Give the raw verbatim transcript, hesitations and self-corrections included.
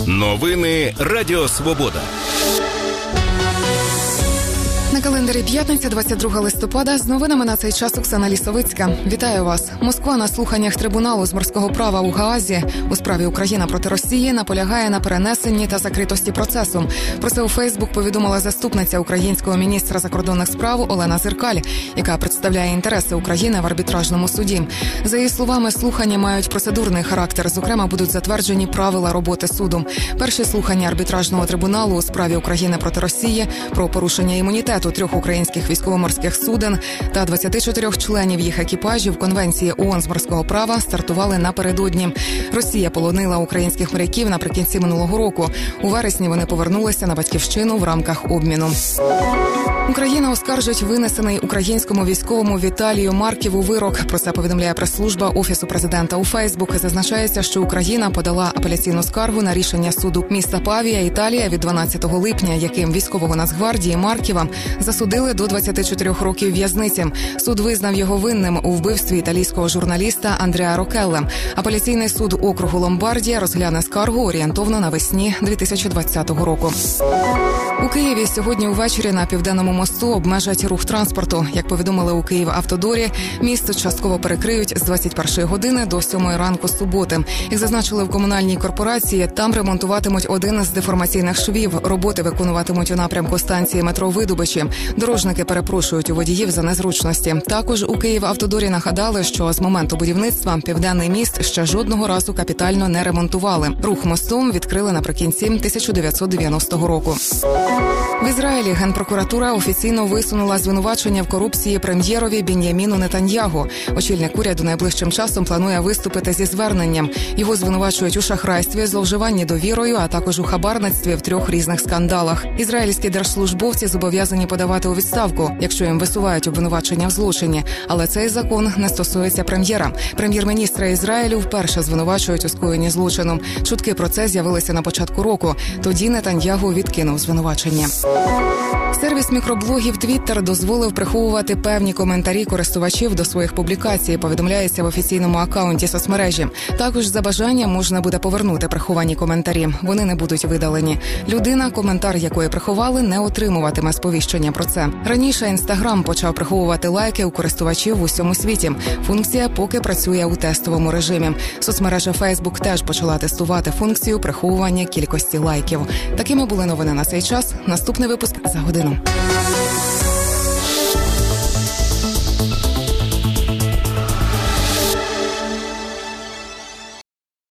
Новини Радіо Свобода. На календарі п'ятниця, двадцять другого листопада. З новинами на цей час Оксана Лісовицька. Вітаю вас. Москва на слуханнях трибуналу з морського права у Гаазі у справі Україна проти Росії наполягає на перенесенні та закритості процесу. Про це у Фейсбук повідомила заступниця українського міністра закордонних справ Олена Зеркаль, яка представляє інтереси України в арбітражному суді. За її словами, слухання мають процедурний характер. Зокрема, будуть затверджені правила роботи суду. Перші слухання арбітражного трибуналу у справі України проти Росії про порушення імунітету трьох українських військово-морських суден та двадцяти чотирьох членів їх екіпажів Конвенції ООН з морського права стартували напередодні. Росія полонила українських моряків наприкінці минулого року. У вересні вони повернулися на батьківщину в рамках обміну. Україна оскаржить винесений українському військовому Віталію Марківу вирок. Про це повідомляє прес-служба Офісу президента у Фейсбук. Зазначається, що Україна подала апеляційну скаргу на рішення суду міста Павія, Італія від дванадцятого липня, яким військового Нацгвардії Марківа засудили до двадцяти чотирьох років в'язниці. Суд визнав його винним у вбивстві італійського журналіста Андреа Рокелле. Апеляційний суд округу Ломбардія розгляне скаргу орієнтовно навесні дві тисячі двадцятого року. У Києві сьогодні увечері на Південному мосту обмежать рух транспорту. Як повідомили у Київавтодорі, місто частково перекриють з двадцять першої години до сьомої ранку суботи. Як зазначили в комунальній корпорації, там ремонтуватимуть один з деформаційних швів. Роботи виконуватимуть у напрямку станції метро Видобичі. Дорожники перепрошують у водіїв за незручності. Також у Київавтодорі нагадали, що з моменту будівництва Південний міст ще жодного разу капітально не ремонтували. Рух мостом відкрили наприкінці тисяча дев'ятсот дев'яностого року. В Ізраїлі Генпрокуратура офіційно висунула звинувачення в корупції прем'єрові Бін'яміну Нетаньягу. Очільник уряду найближчим часом планує виступити зі зверненням. Його звинувачують у шахрайстві, зловживанні довірою, а також у хабарництві в трьох різних скандалах. Ізраїльські держслужбовці зобов'язані подавати у відставку, якщо їм висувають обвинувачення в злочині. Але цей закон не стосується прем'єра. Прем'єр-міністра Ізраїлю вперше звинувачують у скоєнні злочину. Чутки про це з'явилися на початку року. Тоді Нетаньягу відкинув звинувачення. Сервіс мікроблогів Twitter дозволив приховувати певні коментарі користувачів до своїх публікацій, повідомляється в офіційному акаунті соцмережі. Також за бажанням можна буде повернути приховані коментарі. Вони не будуть видалені. Людина, коментар якої приховали, не отримуватиме сповіщення про це. Раніше Instagram почав приховувати лайки у користувачів в усьому світі. Функція поки працює у тестовому режимі. Соцмережа Facebook теж почала тестувати функцію приховування кількості лайків. Такими були новини на цей час. Наступний випуск за годину.